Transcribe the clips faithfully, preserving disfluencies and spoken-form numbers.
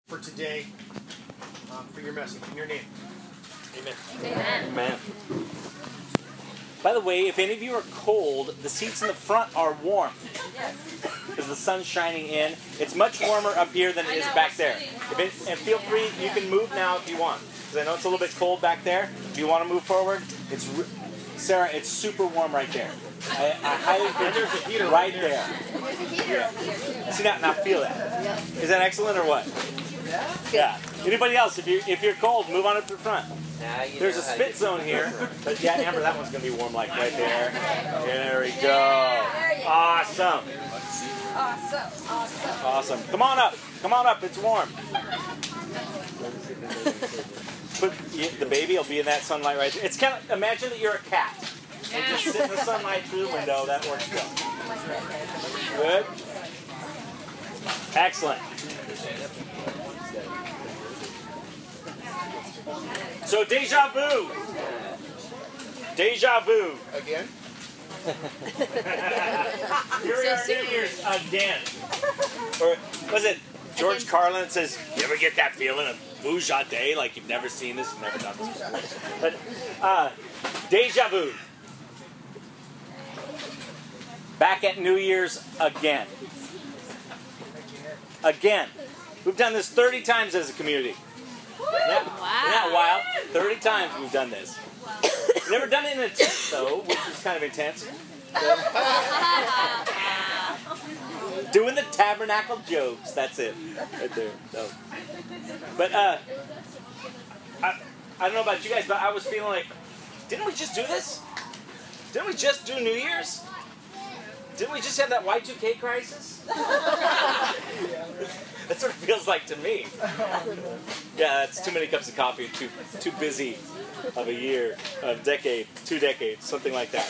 for today, um, for your message. In your name. Amen. Amen. Amen. By the way, if any of you are cold, the seats in the front are warm. Because the sun's shining in. It's much warmer up here than it is back there. If it, and feel free, you can move now if you want. Because I know it's a little bit cold back there. If you want to move forward, it's Sarah, it's super warm right there. I, I highly encourage there's a heater right right there. there. There's a heater Yeah. over here too. See that? Now feel that. Yep. Is that excellent or what? Yeah. Anybody else? If you if you're cold, move on up to the front. Now you There's know a how spit you- zone here, but yeah, Amber, that one's gonna be warm like right there. There we go. There you go. Awesome. Awesome. Awesome. Awesome. Come on up. Come on up. It's warm. Put the baby will be in that sunlight right there. It's kind of imagine that you're a cat. And just sit in the sunlight through the window. That works well. Good. Excellent. So deja vu. Deja vu. Again? Here we are, New Year's again. Or was it George Carlin says, "You ever get that feeling of Vuja Day, like you've never seen this, never done this before?" But uh, deja vu. Back at New Year's again. Again. We've done this thirty times as a community. Isn't that, isn't that wild? thirty times we've done this. We've never done it in a tent, though, which is kind of intense. Doing the tabernacle jokes. That's it. Right there. No. But, uh, I, I don't know about you guys, but I was feeling like, didn't we just do this? Didn't we just do New Year's? Didn't we just have that Y two K crisis? That's what it feels like to me. Yeah, that's too many cups of coffee, too too busy of a year, a decade, two decades, something like that.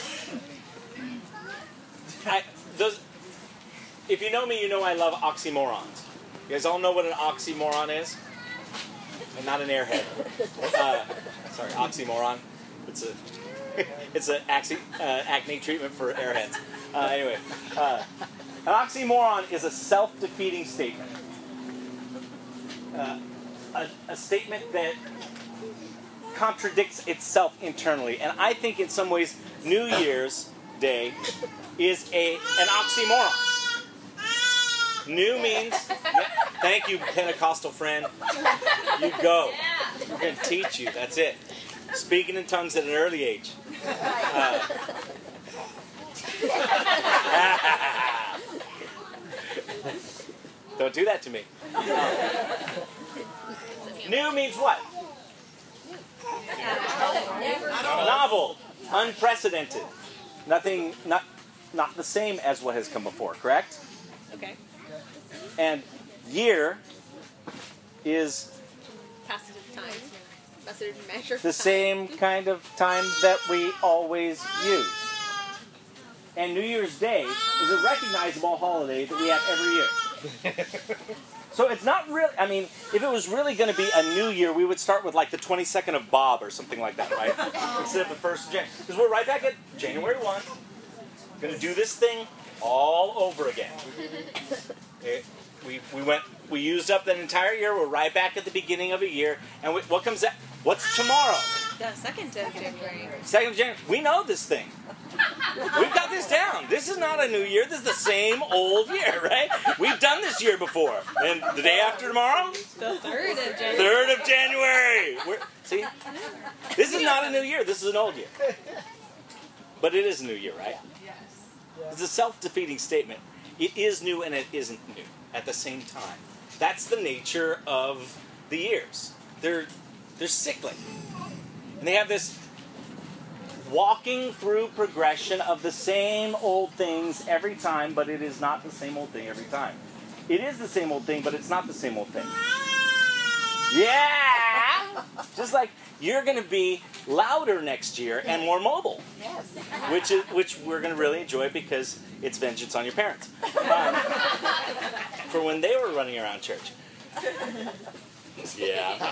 I, those, if you know me, you know I love oxymorons. You guys all know what an oxymoron is? And not an airhead. Uh, sorry, oxymoron. It's a it's an acne, uh, acne treatment for airheads. Uh, anyway, uh, an oxymoron is a self-defeating statement. Uh, a, a statement that contradicts itself internally. And I think in some ways New Year's Day is a an oxymoron. New means, yeah, thank you, Pentecostal friend. You go. We're going to teach you. That's it. Speaking in tongues at an early age. Uh, Don't do that to me. New means what? Novel, unprecedented, nothing, not, not the same as what has come before. Correct? Okay. And year is Passage of time. Passage of measure. the same kind of time that we always use. And New Year's Day is a recognizable holiday that we have every year. So it's not really, I mean, if it was really going to be a new year, we would start with like the twenty-second of Bob or something like that, right? Instead of the first of January. Because we're right back at January first. Going to do this thing all over again. It, we, we went, we used up that entire year. We're right back at the beginning of a year. And we, what comes, at, what's tomorrow? The second of January. Second of January. We know this thing. We've got this down. This is not a new year. This is the same old year, right? We've done this year before. And the day after tomorrow? The third of January. Third of January. We're, see? This is not a new year. This is an old year. But it is a new year, right? It's a self-defeating statement. It is new and it isn't new at the same time. That's the nature of the years. They're, they're cyclic. And they have this walking through progression of the same old things every time, but it is not the same old thing every time. It is the same old thing, but it's not the same old thing. Yeah! Just like you're going to be louder next year and more mobile. Yes. Which is which we're going to really enjoy because it's vengeance on your parents. Um, for when they were running around church. Yeah.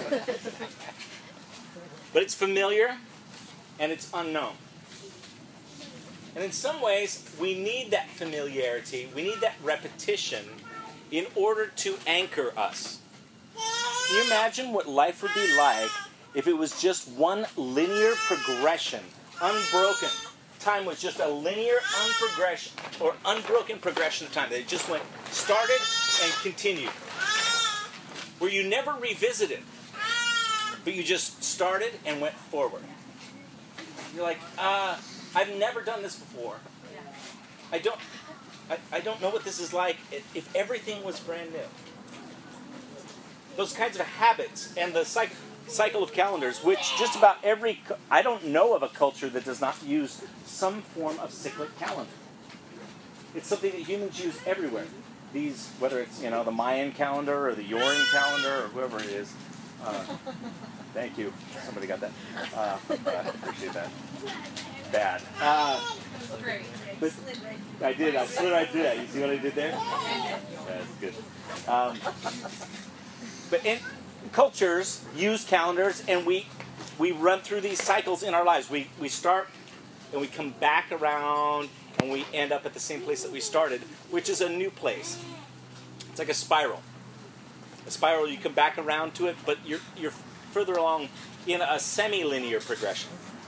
But it's familiar and it's unknown. And in some ways, we need that familiarity, we need that repetition in order to anchor us. Can you imagine what life would be like if it was just one linear progression, unbroken? Time was just a linear unprogression or unbroken progression of time. That it just went, started and continued. Where you never revisited, but you just started and went forward. You're like, uh, I've never done this before. I don't, I, I don't know what this is like if everything was brand new. Those kinds of habits and the cycle, cycle of calendars, which just about every, I don't know of a culture that does not use some form of cyclic calendar. It's something that humans use everywhere. These, whether it's, you know, the Mayan calendar or the Yoran calendar or whoever it is. Uh, thank you. Somebody got that. Uh, I appreciate that. Bad. Uh, but I did. I swear I did that. You see what I did there? That's good. Um, but in cultures use calendars, and we we run through these cycles in our lives. We we start and we come back around, and we end up at the same place that we started, which is a new place. It's like a spiral. A spiral, you come back around to it, but you're you're further along in a semi-linear progression.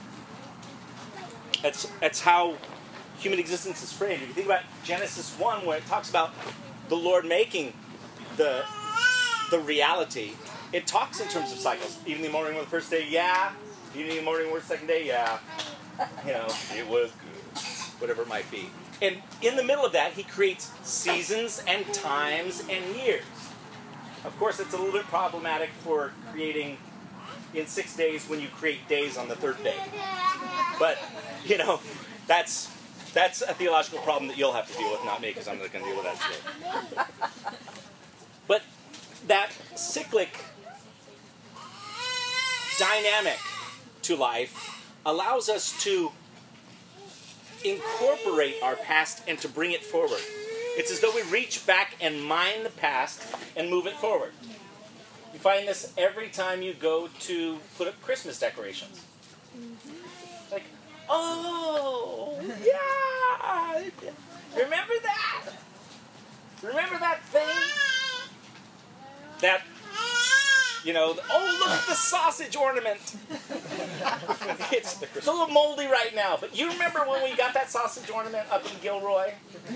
That's that's how human existence is framed. If you think about Genesis one, where it talks about the Lord making the the reality, it talks in terms of cycles. Evening, morning, the first day, yeah. Evening, morning, the second day, yeah. You know, it was good. Whatever it might be. And in the middle of that, he creates seasons and times and years. Of course, it's a little bit problematic for creating in six days when you create days on the third day. But, you know, that's that's a theological problem that you'll have to deal with, not me, because I'm not going to deal with that today. But that cyclic dynamic to life allows us to incorporate our past and to bring it forward. It's as though we reach back and mine the past and move it forward. You find this every time you go to put up Christmas decorations. Like, oh, yeah! Remember that? Remember that thing? That, you know, oh, look at the sausage ornament. It's, it's a little moldy right now, but you remember when we got that sausage ornament up in Gilroy?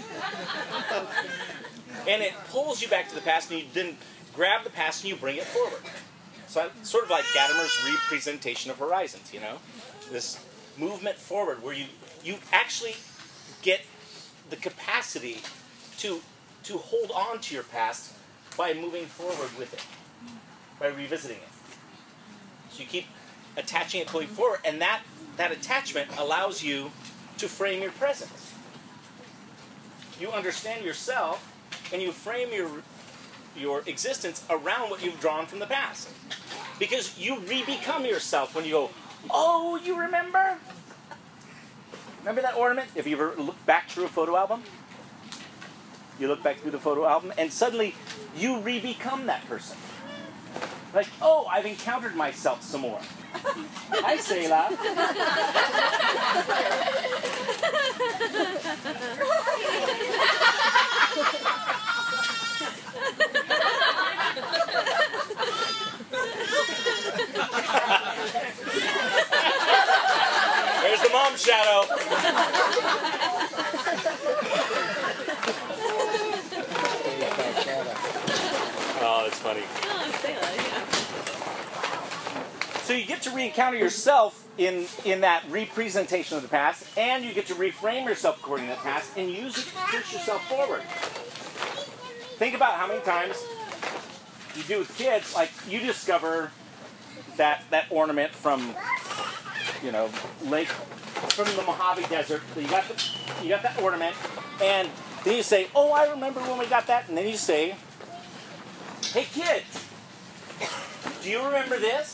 And it pulls you back to the past, and you then grab the past and you bring it forward. So sort of like Gadamer's representation of horizons, you know? This movement forward where you, you actually get the capacity to, to hold on to your past by moving forward with it, by revisiting it. So you keep attaching it, pulling forward, and that, that attachment allows you to frame your present. You understand yourself, and you frame your, your existence around what you've drawn from the past. Because you re-become yourself when you go, oh, you remember? Remember that ornament? Have you ever looked back through a photo album? You look back through the photo album, and suddenly you re-become that person. Like, oh, I've encountered myself some more. Hi, Selah. There's the mom shadow. Oh, that's funny. Oh, Selah, yeah. So you get to re-encounter yourself in, in that representation of the past, and you get to reframe yourself according to the past and use it to push yourself forward. Think about how many times you do with kids, like you discover that, that ornament from, you know, Lake, from the Mojave Desert. So you got the, you got that ornament, and then you say, oh, I remember when we got that, and then you say, hey kids, do you remember this?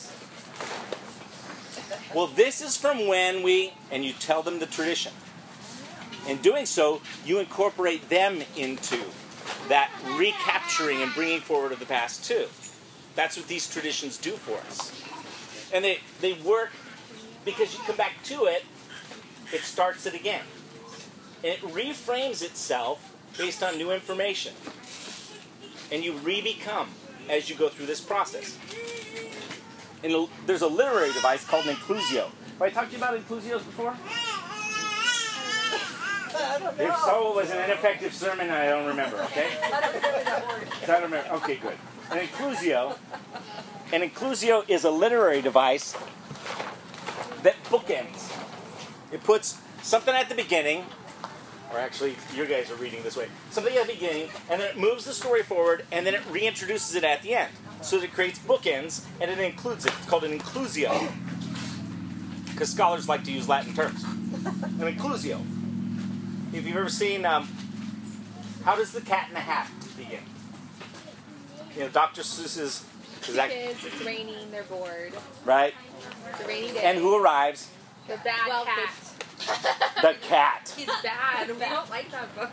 Well, this is from when we, and you tell them the tradition. In doing so, you incorporate them into that recapturing and bringing forward of the past too. That's what these traditions do for us. And they, they work because you come back to it, it starts it again. And it reframes itself based on new information. And you re-become as you go through this process. And a- there's a literary device called an inclusio. Have I talked to you about inclusios before? If so, it was an ineffective sermon and I don't remember, okay? I don't remember. Okay, good. An inclusio, an inclusio is a literary device that bookends. It puts something at the beginning, or actually, you guys are reading this way, something at the beginning, and then it moves the story forward, and then it reintroduces it at the end. So that it creates bookends, and it includes it. It's called an inclusio, because scholars like to use Latin terms. An inclusio. If you've ever seen, um, how does the Cat in the Hat begin? You know, Doctor Seuss's, is that, Kids, it's raining, they're bored. right? It's a rainy day. And who arrives? The bad Well, cat. The cat. He's bad. We don't like that book.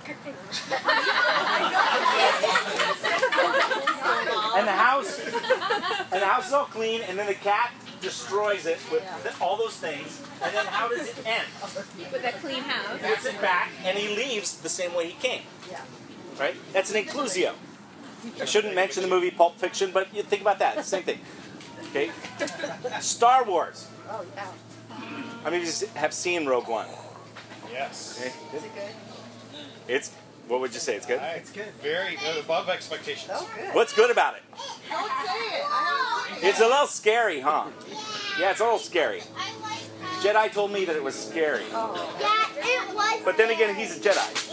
And the house, and the house is all clean, and then the cat destroys it with th- all those things. And then how does it end? With a clean house. He puts it back, and he leaves the same way he came. Right? That's an inclusio. I shouldn't mention the movie Pulp Fiction, but you think about that. It's the same thing. Okay? Star Wars. Oh, yeah. How many of you have seen Rogue One? Yes. Okay. Is it good? It's, what would you say? It's good? It's good. Very good. Above expectations. Oh, good. What's good about it? Don't say it. I haven't seen It's a little scary, huh? Yeah, it's a little scary. Jedi told me that it was scary. Yeah, it was. But then again, he's a Jedi.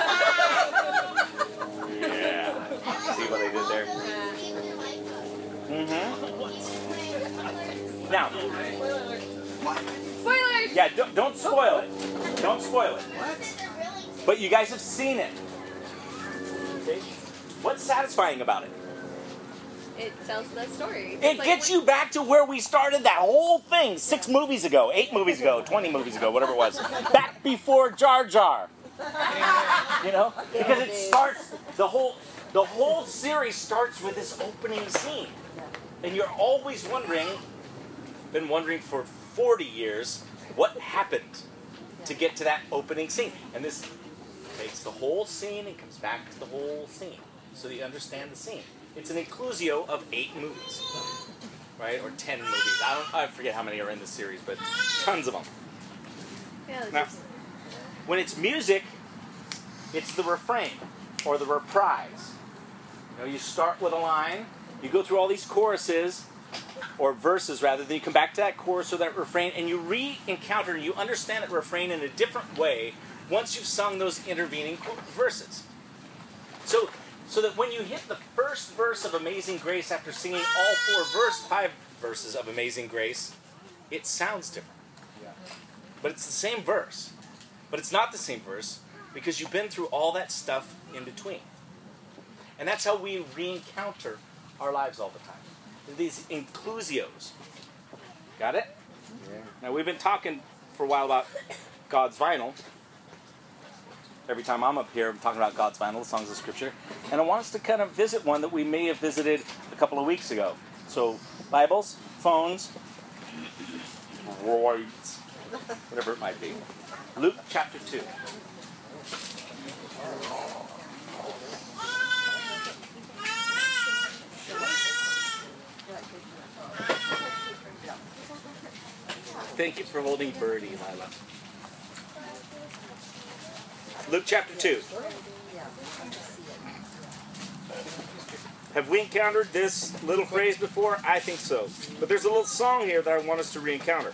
Yeah. See what I did there? Mm-hmm. Now, Spoilers! yeah, don't, don't spoil it. Don't spoil it. But you guys have seen it. Okay? What's satisfying about it? It tells the story. It gets you back to where we started that whole thing six movies ago, eight movies ago, twenty movies ago, whatever it was. Back before Jar Jar. You know? Because it starts, the whole, the whole series starts with this opening scene. And you're always wondering, been wondering for forty years, what happened to get to that opening scene. And this takes the whole scene and comes back to the whole scene so that you understand the scene. It's an inclusio of eight movies, right? Or ten movies. I don't, I forget how many are in the series, but tons of them. Yeah, Now, when it's music, it's the refrain or the reprise. You know, you start with a line, you go through all these choruses, or verses rather, then you come back to that chorus or that refrain, and you re-encounter, you understand that refrain in a different way once you've sung those intervening verses. So, so that when you hit the first verse of Amazing Grace after singing all four verse, five verses of Amazing Grace, it sounds different. But it's the same verse. But it's not the same verse because you've been through all that stuff in between. And that's how we re-encounter our lives all the time. These inclusios. Got it? Yeah. Now we've been talking for a while about God's vinyl. Every time I'm up here, I'm talking about God's vinyl, the songs of Scripture. And I want us to kind of visit one that we may have visited a couple of weeks ago. So, Bibles, phones, droids, whatever it might be. Luke chapter two. Thank you for holding Birdie, Lila. Luke chapter two. Have we encountered this little phrase before? I think so. But there's a little song here that I want us to re-encounter.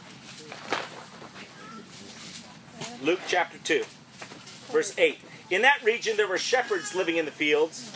Luke chapter two, verse eight. In that region there were shepherds living in the fields.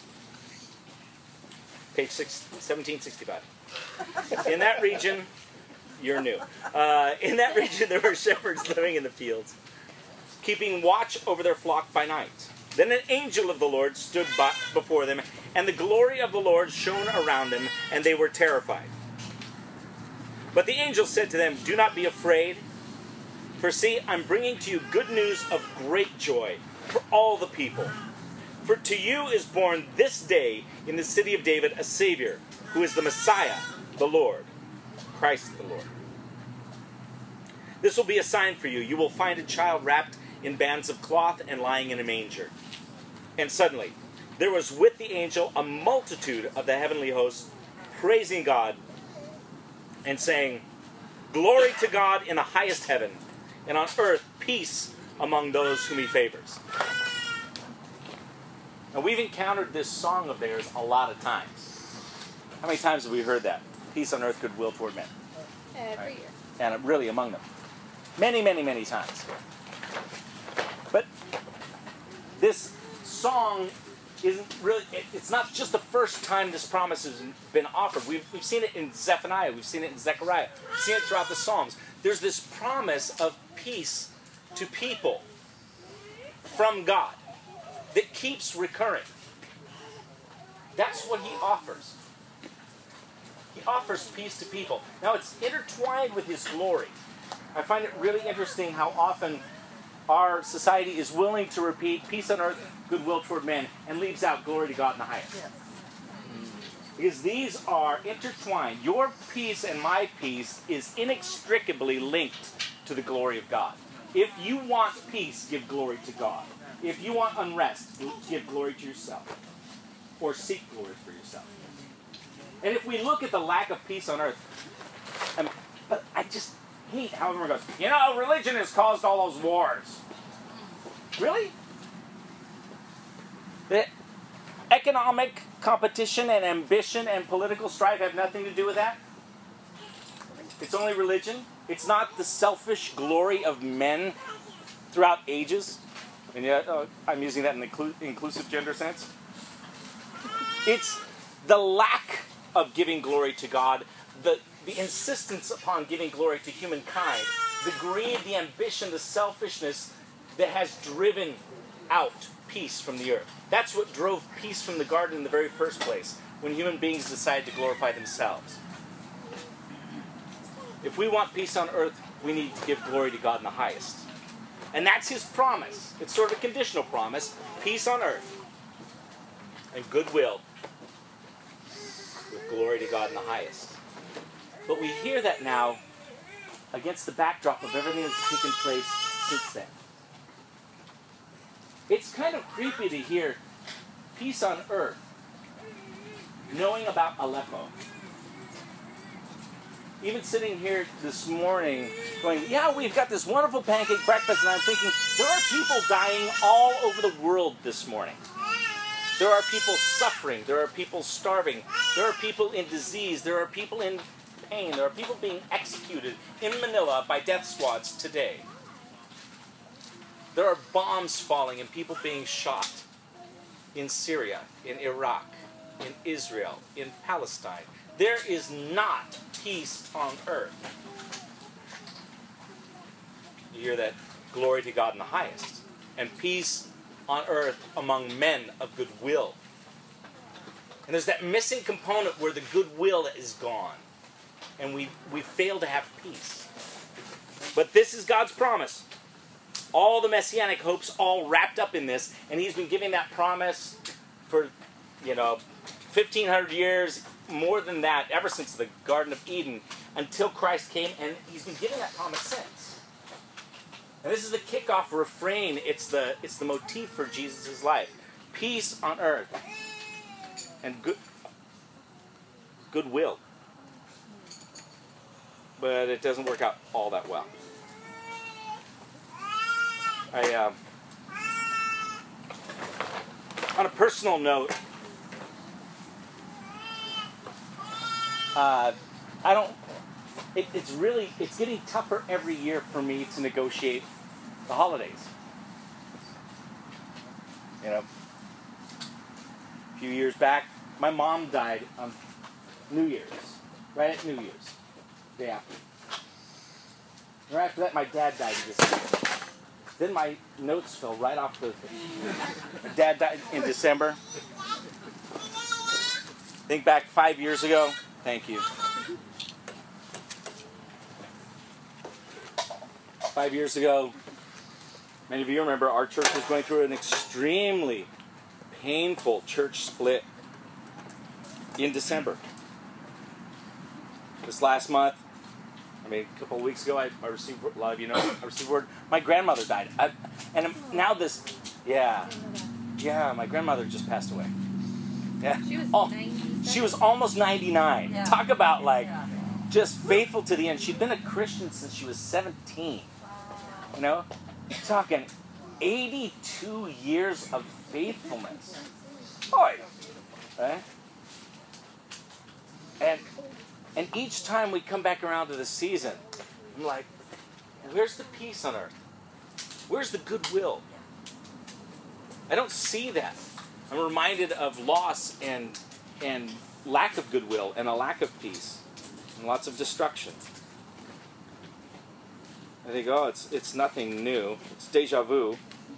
Page six, seventeen sixty-five. In that region, you're new. Uh, in that region there were shepherds living in the fields, keeping watch over their flock by night. Then an angel of the Lord stood by, before them, and the glory of the Lord shone around them, and they were terrified. But the angel said to them, "Do not be afraid, for see, I'm bringing to you good news of great joy for all the people. For to you is born this day in the city of David a Savior, who is the Messiah, the Lord, Christ the Lord. This will be a sign for you. You will find a child wrapped in bands of cloth and lying in a manger." And suddenly there was with the angel a multitude of the heavenly hosts praising God and saying, "Glory to God in the highest heaven, and on earth peace among those whom he favors." Now, we've encountered this song of theirs a lot of times. How many times have we heard that? Peace on earth, goodwill toward men. Every Right. year. And really among them. Many, many, many times. But this song isn't really, it, it's not just the first time this promise has been offered. We've, we've seen it in Zephaniah, we've seen it in Zechariah, we've seen it throughout the Psalms. There's this promise of peace to people from God that keeps recurring. That's what he offers. He offers peace to people. Now, it's intertwined with his glory. I find it really interesting how often our society is willing to repeat peace on earth, goodwill toward men, and leaves out glory to God in the highest. Because these are intertwined. Your peace and my peace is inextricably linked to the glory of God. If you want peace, give glory to God. If you want unrest, give glory to yourself. Or seek glory for yourself. And if we look at the lack of peace on earth, I, mean, but I just hate how everyone goes, you know, religion has caused all those wars. Really? The economic competition and ambition and political strife have nothing to do with that? It's only religion? It's not the selfish glory of men throughout ages? And yet, uh, I'm using that in the inclu- inclusive gender sense. It's the lack of giving glory to God, the, the insistence upon giving glory to humankind, the greed, the ambition, the selfishness that has driven out peace from the earth. That's what drove peace from the garden in the very first place, when human beings decided to glorify themselves. If we want peace on earth, we need to give glory to God in the highest. And that's his promise. It's sort of a conditional promise. Peace on earth and goodwill with glory to God in the highest. But we hear that now against the backdrop of everything that's taken place since then. It's kind of creepy to hear peace on earth, knowing about Aleppo. Even sitting here this morning going, yeah, we've got this wonderful pancake breakfast, and I'm thinking, there are people dying all over the world this morning. There are people suffering. There are people starving. There are people in disease. There are people in pain. There are people being executed in Manila by death squads today. There are bombs falling and people being shot in Syria, in Iraq, in Israel, in Palestine. There is not peace on earth. You hear that? Glory to God in the highest. And peace on earth among men of goodwill. And there's that missing component where the goodwill is gone. And we, we fail to have peace. But this is God's promise. All the messianic hopes all wrapped up in this. And he's been giving that promise for, you know, fifteen hundred years, more than that, ever since the Garden of Eden, until Christ came, and he's been giving that promise since. And this is the kickoff refrain. It's the it's the motif for Jesus' life. Peace on earth and good goodwill. But it doesn't work out all that well. I, uh, on a personal note, Uh, I don't, it, it's really, it's getting tougher every year for me to negotiate the holidays. You know, a few years back, my mom died on New Year's, right at New Year's, day after. Right after that, my dad died in December. Then my notes fell right off the thing. Dad died in December. Think back five years ago. Thank you. Five years ago, many of you remember our church was going through an extremely painful church split in December. This last month, I mean, a couple of weeks ago, I, I received, a lot of you know, I received word, my grandmother died. I, and now this, yeah, Yeah, my grandmother just passed away. Yeah. She was Oh, ninety-seven. she was almost ninety-nine. Yeah. Talk about like Yeah. just faithful to the end. She'd been a Christian since she was seventeen. You know? You're talking eighty-two years of faithfulness. Boy. Right? And and each time we come back around to the season, I'm like, where's the peace on earth? Where's the goodwill? I don't see that. I'm reminded of loss and and lack of goodwill and a lack of peace and lots of destruction. I think, oh, it's it's nothing new. It's deja vu.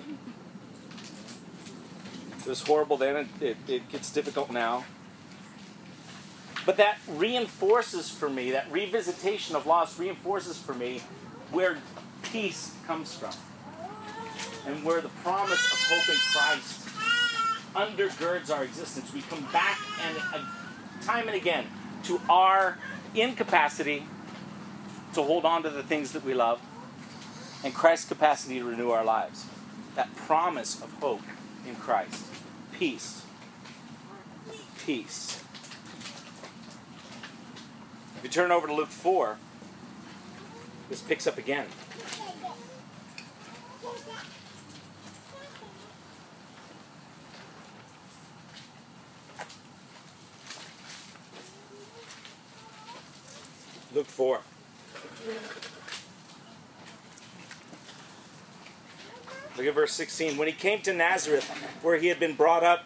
It was horrible then. It, it, it gets difficult now. But that reinforces for me, that revisitation of loss reinforces for me where peace comes from. And where the promise of hope in Christ undergirds our existence. We come back and uh, time and again to our incapacity to hold on to the things that we love and Christ's capacity to renew our lives. That promise of hope in Christ. Peace. Peace. If you turn over to Luke four, this picks up again. Luke four. Look at verse sixteen. When he came to Nazareth, where he had been brought up,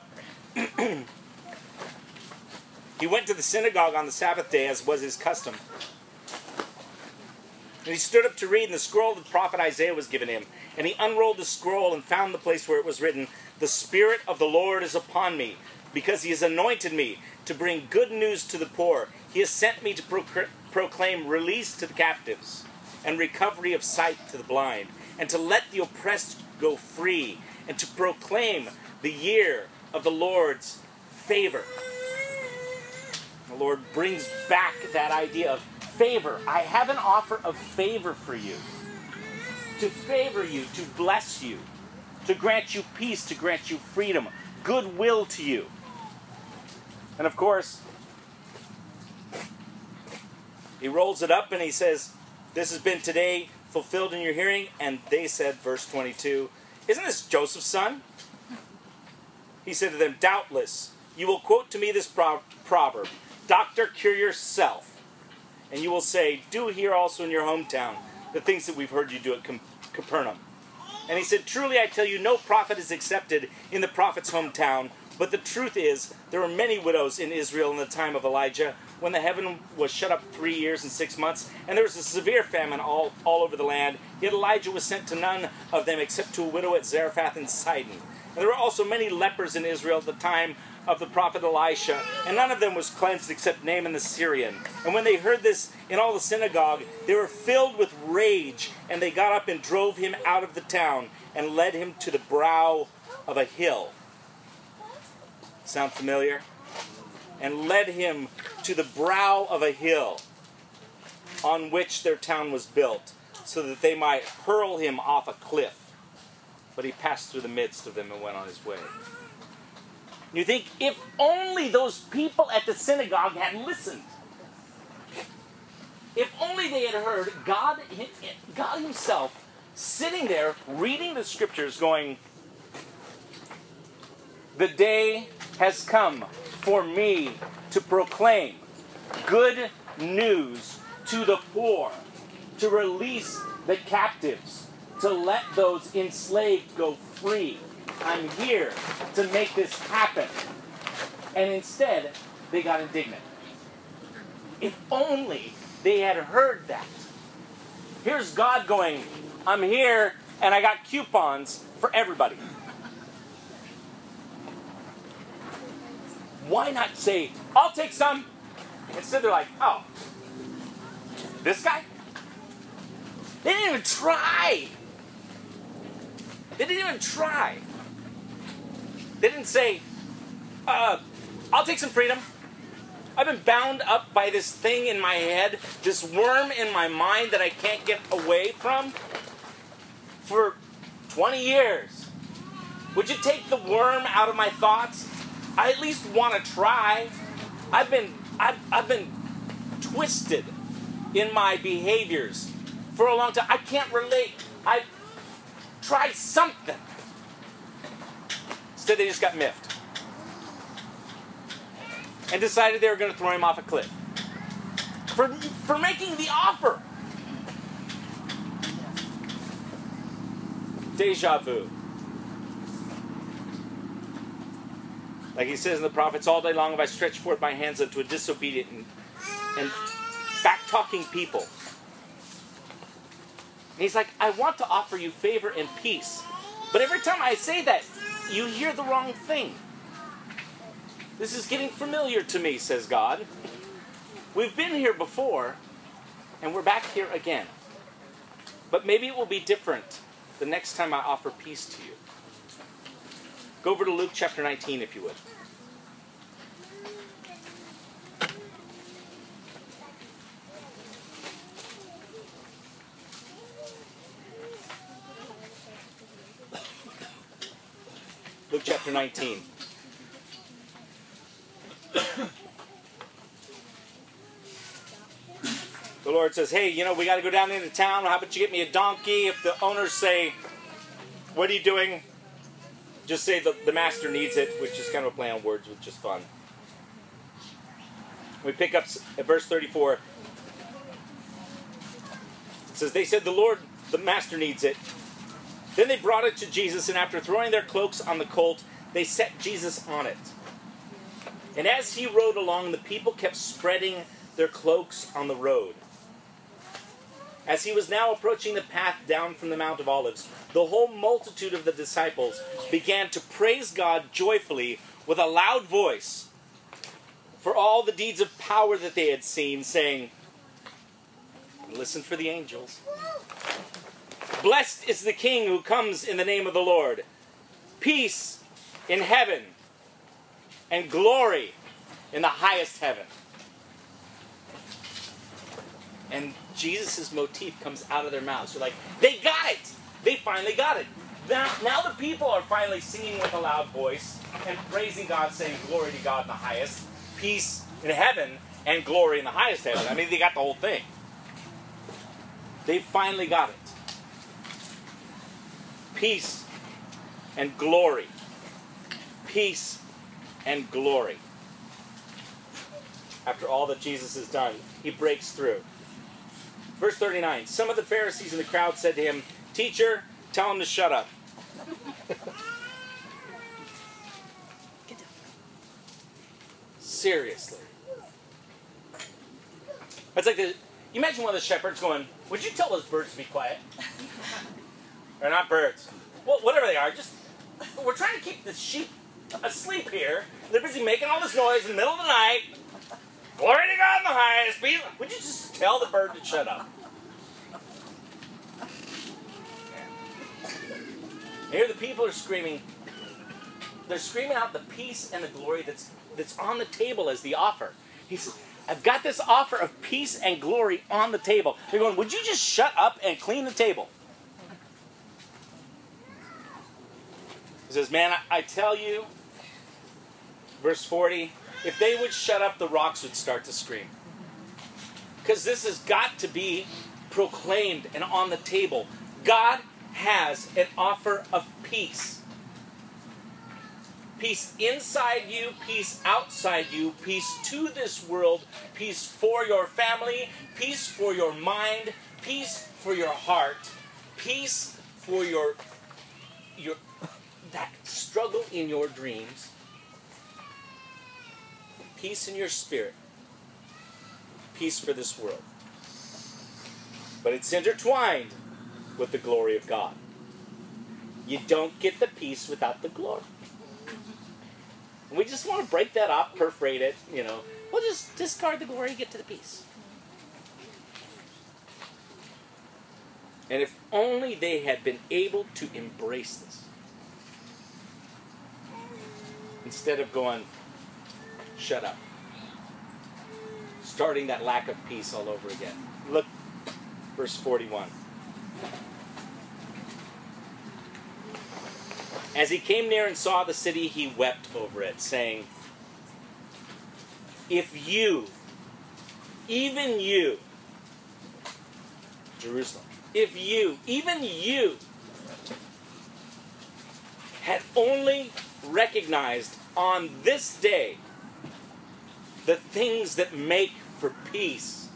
he went to the synagogue on the Sabbath day, as was his custom. And he stood up to read, and the scroll of the prophet Isaiah was given him. And he unrolled the scroll and found the place where it was written, "The Spirit of the Lord is upon me, because he has anointed me to bring good news to the poor. He has sent me to procl- proclaim release to the captives, and recovery of sight to the blind, and to let the oppressed go free, and to proclaim the year of the Lord's favor." The Lord brings back that idea of favor. I have an offer of favor for you. To favor you, to bless you, to grant you peace, to grant you freedom, goodwill to you. And of course, he rolls it up and he says, "This has been today fulfilled in your hearing." And they said, verse twenty-two, "Isn't this Joseph's son?" He said to them, "Doubtless, you will quote to me this pro- proverb, 'Doctor, cure yourself.' And you will say, 'Do here also in your hometown the things that we've heard you do at Com- Capernaum.' And he said, 'Truly I tell you, no prophet is accepted in the prophet's hometown. But the truth is, there were many widows in Israel in the time of Elijah, when the heaven was shut up three years and six months, and there was a severe famine all, all over the land. Yet Elijah was sent to none of them except to a widow at Zarephath in Sidon. And there were also many lepers in Israel at the time of the prophet Elisha, and none of them was cleansed except Naaman the Syrian. And when they heard this in all the synagogue, they were filled with rage, and they got up and drove him out of the town, and led him to the brow of a hill." Sound familiar? "And led him to the brow of a hill on which their town was built, so that they might hurl him off a cliff. But he passed through the midst of them and went on his way." You think, if only those people at the synagogue had listened. If only they had heard God, God himself sitting there reading the scriptures going, "The day has come for me to proclaim good news to the poor, to release the captives, to let those enslaved go free. I'm here to make this happen." And instead, they got indignant. If only they had heard that. Here's God going, "I'm here and I got coupons for everybody." Why not say, "I'll take some"? Instead they're like, "Oh, this guy?" They didn't even try. They didn't even try. They didn't say, uh, "I'll take some freedom. I've been bound up by this thing in my head, this worm in my mind that I can't get away from for twenty years. Would you take the worm out of my thoughts? I at least want to try. I've been, I've, I've been twisted in my behaviors for a long time. I can't relate. I tried something. Instead, they just got miffed and decided they were going to throw him off a cliff for for making the offer. Deja vu. Like he says in the prophets, all day long have I stretched forth my hands unto a disobedient and, and back-talking people. And he's like, I want to offer you favor and peace. But every time I say that, you hear the wrong thing. This is getting familiar to me, says God. We've been here before, and we're back here again. But maybe it will be different the next time I offer peace to you. Go over to Luke chapter nineteen, if you would. Luke chapter nineteen. The Lord says, hey, you know, we got to go down into town. How about you get me a donkey? If the owners say, what are you doing? Just say the, the master needs it, which is kind of a play on words, which is fun. We pick up at verse thirty-four. It says, they said, the Lord, the master needs it. Then they brought it to Jesus, and after throwing their cloaks on the colt, they set Jesus on it. And as he rode along, the people kept spreading their cloaks on the road. As he was now approaching the path down from the Mount of Olives, the whole multitude of the disciples began to praise God joyfully with a loud voice for all the deeds of power that they had seen, saying, listen for the angels. Blessed is the King who comes in the name of the Lord. Peace in heaven and glory in the highest heaven. And Jesus' motif comes out of their mouths. They're like, they got it! They finally got it. Now, now the people are finally singing with a loud voice and praising God, saying, glory to God in the highest, peace in heaven, and glory in the highest heaven. I mean, they got the whole thing. They finally got it. Peace and glory. Peace and glory. After all that Jesus has done, he breaks through. Verse thirty-nine, some of the Pharisees in the crowd said to him, teacher, tell him to shut up. Seriously. It's like, the, you imagine one of the shepherds going, would you tell those birds to be quiet? Or not birds. Well, whatever they are, just, we're trying to keep the sheep asleep here. They're busy making all this noise in the middle of the night. Glory to God in the highest. Would you just tell the bird to shut up? Here the people are screaming. They're screaming out the peace and the glory that's that's on the table as the offer. He says, I've got this offer of peace and glory on the table. They're going, would you just shut up and clean the table? He says, man, I, I tell you, verse forty, if they would shut up, the rocks would start to scream. Because this has got to be proclaimed and on the table. God has an offer of peace. Peace inside you, peace outside you, peace to this world, peace for your family, peace for your mind, peace for your heart, peace for your, your that struggle in your dreams, peace in your spirit, peace for this world. But it's intertwined with the glory of God. You don't get the peace without the glory. And we just want to break that off, perforate it, you know. We'll just discard the glory and get to the peace. And if only they had been able to embrace this. Instead of going, shut up. Starting that lack of peace all over again. Look, verse forty-one. As he came near and saw the city, he wept over it, saying, if you, even you, Jerusalem, if you, even you, had only recognized on this day the things that make for peace.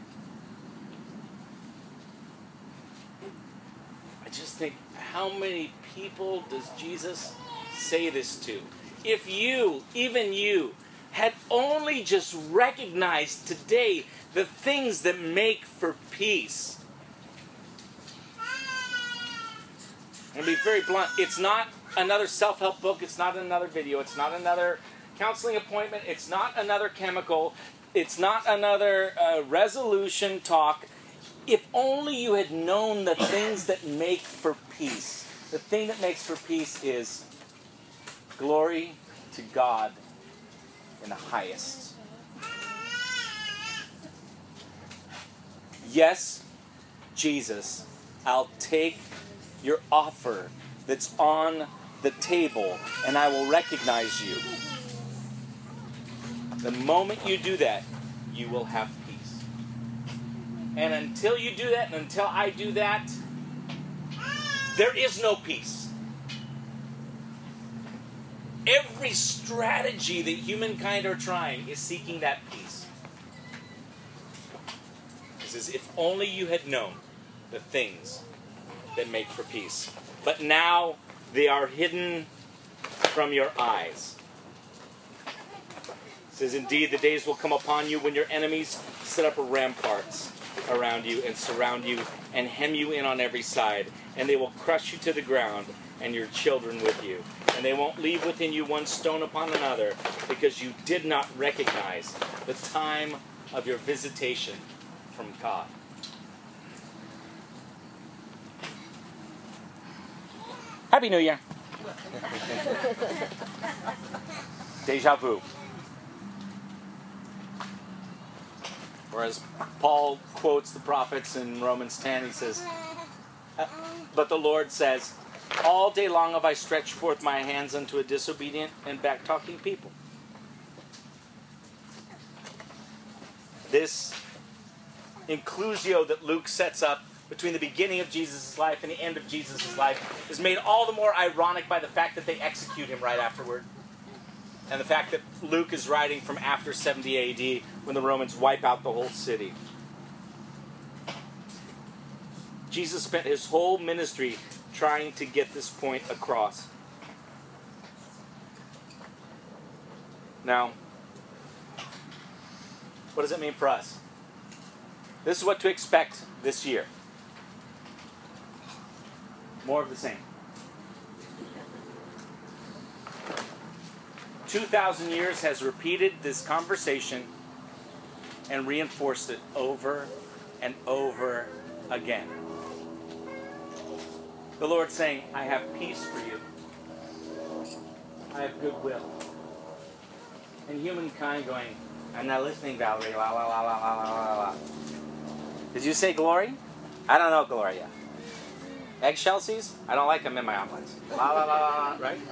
I just think, how many people does Jesus say this to? If you, even you, had only just recognized today the things that make for peace. I'm going to be very blunt. It's not another self-help book. It's not another video. It's not another counseling appointment. It's not another chemical. It's not another uh, resolution talk. If only you had known the things that make for peace. The thing that makes for peace is glory to God in the highest. Yes, Jesus, I'll take your offer that's on the table and I will recognize you. The moment you do that, you will have peace. And until you do that, and until I do that, there is no peace. Every strategy that humankind are trying is seeking that peace. It says, if only you had known the things that make for peace. But now they are hidden from your eyes. It says, indeed, the days will come upon you when your enemies set up ramparts around you and surround you and hem you in on every side. And they will crush you to the ground and your children with you. And they won't leave within you one stone upon another, because you did not recognize the time of your visitation from God. Happy New Year. Deja vu. Whereas Paul quotes the prophets in Romans ten, he says, but the Lord says, all day long have I stretched forth my hands unto a disobedient and back-talking people. This inclusio that Luke sets up between the beginning of Jesus' life and the end of Jesus' life is made all the more ironic by the fact that they execute him right afterward. And the fact that Luke is writing from after seventy A D when the Romans wipe out the whole city. Jesus spent his whole ministry trying to get this point across. Now, what does it mean for us? This is what to expect this year. More of the same. two thousand years has repeated this conversation and reinforced it over and over again. The Lord saying, I have peace for you. I have goodwill. And humankind going, I'm not listening, Valerie. La, la, la, la, la, la, la. Did you say glory? I don't know Gloria. Eggshell seeds? I don't like them in my omelets. La, la, la, la, la, right?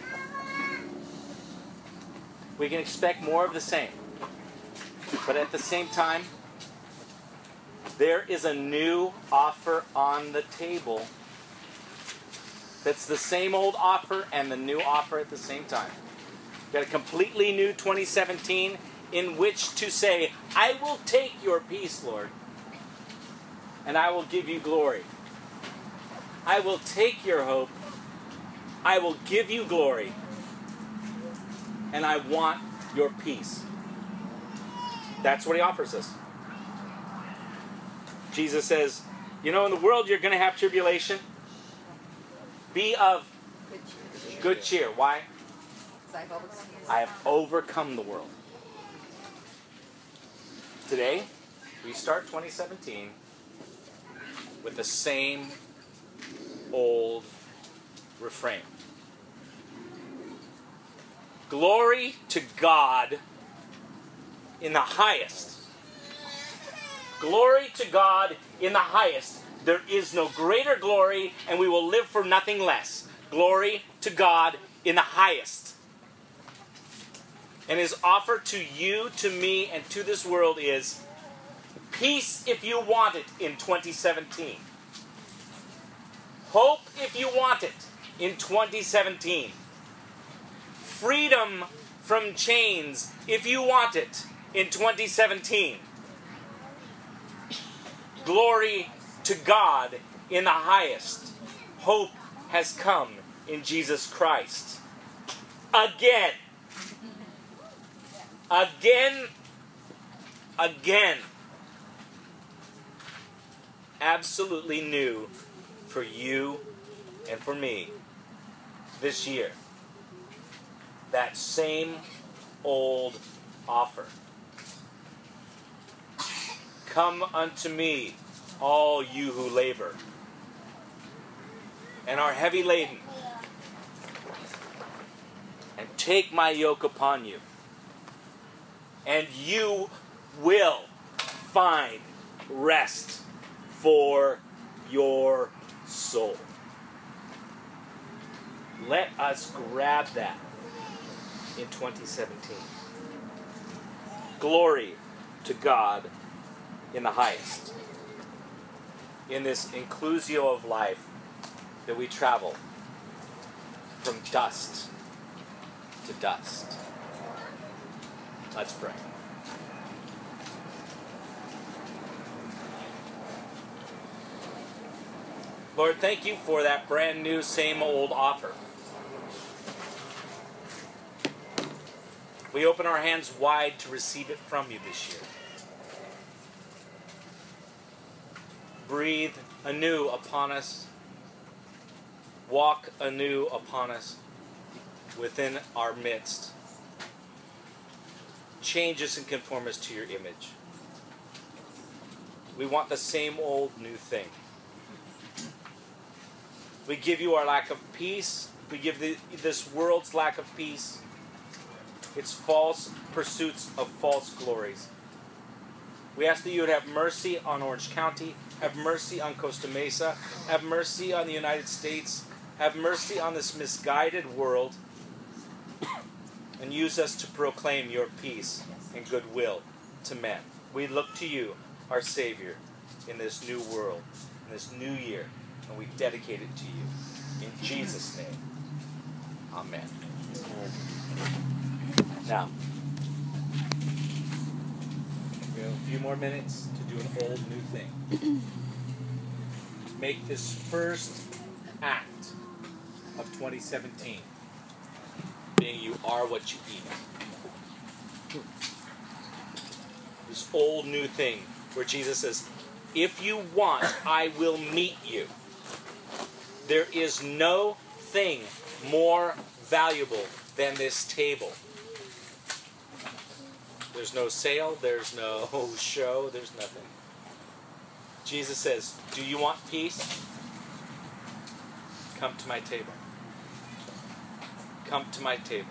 We can expect more of the same. But at the same time, there is a new offer on the table that's the same old offer and the new offer at the same time. We've got a completely new twenty seventeen in which to say, I will take your peace, Lord, and I will give you glory. I will take your hope. I will give you glory. And I want your peace. That's what he offers us. Jesus says, you know, in the world you're going to have tribulation. Be of good cheer. Why? I have overcome the world. Today, we start twenty seventeen with the same old refrain. Glory to God in the highest. Glory to God in the highest. There is no greater glory, and we will live for nothing less. Glory to God in the highest. And his offer to you, to me, and to this world is peace if you want it in twenty seventeen. Hope if you want it in twenty seventeen. Freedom from chains if you want it in twenty seventeen. Glory to God in the highest. Hope has come in Jesus Christ. Again. Again. Again. Absolutely new for you and for me this year. That same old offer. Come unto me, all you who labor and are heavy laden, and take my yoke upon you, and you will find rest for your soul. Let us grab that in twenty seventeen. Glory to God in the highest. In this inclusio of life that we travel from dust to dust. Let's pray. Lord, thank you for that brand new, same old offer. We open our hands wide to receive it from you this year. Breathe anew upon us. Walk anew upon us within our midst. Change us and conform us to your image. We want the same old new thing. We give you our lack of peace. We give the, this world's lack of peace. Its false pursuits of false glories. We ask that you would have mercy on Orange County, have mercy on Costa Mesa, have mercy on the United States, have mercy on this misguided world, and use us to proclaim your peace and goodwill to men. We look to you, our Savior, in this new world, in this new year, and we dedicate it to you. In Jesus' name, amen. Now, we have a few more minutes to do an old new thing. Make this first act of twenty seventeen being you are what you eat. This old new thing where Jesus says, if you want, I will meet you. There is no thing more valuable than this table. There's no sale, there's no show, there's nothing. Jesus says, do you want peace? Come to my table. Come to my table.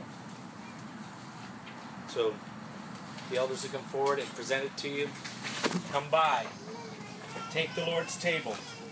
So, the elders will come forward and present it to you. Come by. Take the Lord's table.